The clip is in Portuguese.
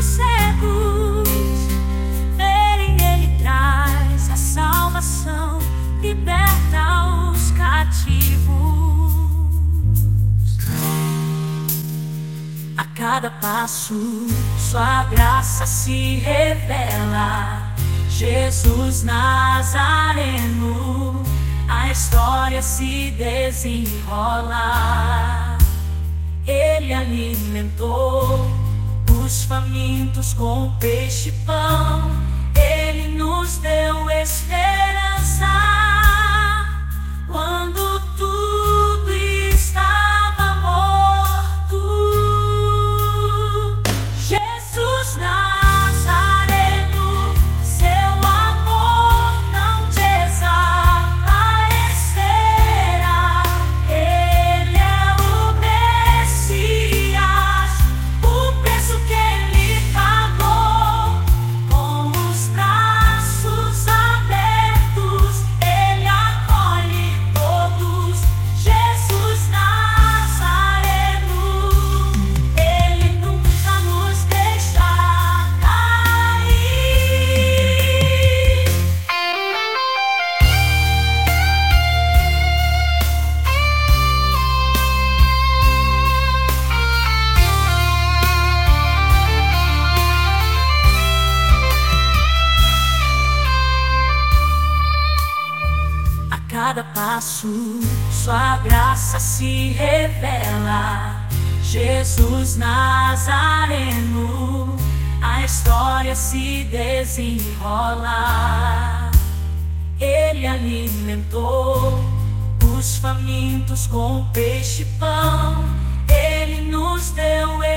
cegos verem, Ele traz a salvação, liberta os cativos. A cada passo, Sua graça se revela. Jesus Nazareno, a história se desenrola. Ele alimentou os famintos com peixe e pão. Ele nos deu esperança quando tudo estava morto. Jesus Nazareno, seu amor não desaparecerá. Ele é o Messias, o preço que Ele pagou. Com os braços abertos, Ele acolhe todos. Jesus Nazareno, Ele nunca nos deixa cair. A cada passo, Sua graça se revela. Jesus Nazareno, a história se desenrola. Ele alimentou os famintos com peixe e pão. Ele nos deu